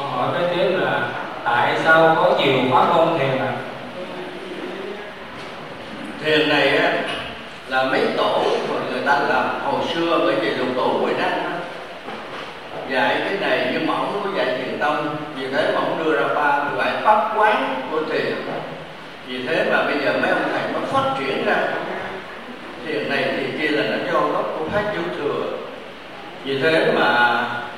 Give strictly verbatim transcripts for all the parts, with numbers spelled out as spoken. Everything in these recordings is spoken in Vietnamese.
Câu hỏi kế tiếp là tại sao có nhiều pháp môn thiền ạ? Thiền này á, là mấy tổ mà người ta làm hồi xưa, bởi vì lục tổ Huệ Năng dạy cái này nhưng mà không có dạy thiền tông, vì thế mà ông đưa ra ba loại pháp quán của thiền. Vì thế mà bây giờ mấy ông thầy mới phát triển ra thiền này thì kia là nó do gốc của Pháp Tiểu Thừa. Vì thế mà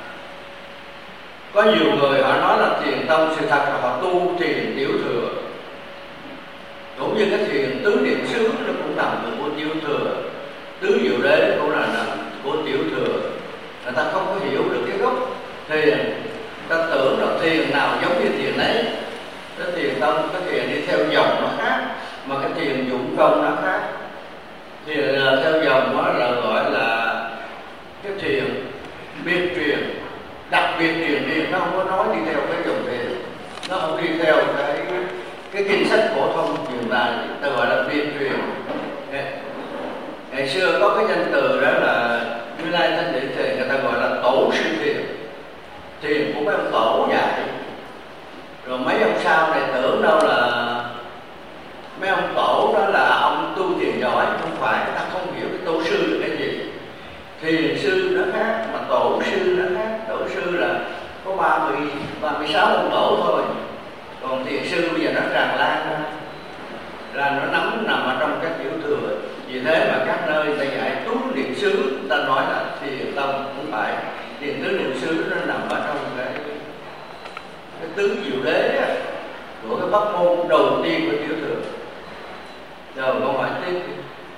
có nhiều người họ nói là thiền tông, sự thật là họ tu thiền Tiểu Thừa. Cũng như cái thiền tứ niệm xứ nó cũng nằm của Tiểu Thừa, tứ diệu đế cũng là nằm của Tiểu Thừa. Người ta không có hiểu được cái gốc thiền, ta tưởng là thiền nào giống như thiền ấy. Cái thiền tông, cái thiền đi theo dòng nó khác, mà cái thiền dụng công nó khác. Thiền theo dòng đó là gọi là cái thiền biệt truyền, đặc biệt truyền thiền, nó không có nói đi theo cái dòng thiền, nó không đi theo cái cái kinh sách phổ thông hiện tại, ta gọi là biệt truyền. Ngày xưa có cái danh từ đó là Như Lai Thanh Điển Thiền, người ta gọi là tổ sư thiền, thiền của mấy ông tổ dạy. Rồi mấy ông sau này tưởng đâu là mấy ông tổ đó là ông tu thiền giỏi, không phải, ta không hiểu cái tổ sư là cái gì. Thiền sư nó khác, mà tổ sư nó khác. Tổ sư là có ba mươi, ba mươi sáu ông tổ thôi, còn thiền sư bây giờ nó tràn lan ra, là nó nắm nằm ở trong các Tiểu Thừa. Vì thế mà các nơi ta dạy tứ niệm xứ, ta nói là thiền tông, cũng phải thiền tứ niệm xứ nó nằm ở trong cái cái tứ diệu đế á, của cái pháp môn đầu tiên của Tiểu Thừa. Rồi câu hỏi tiếp.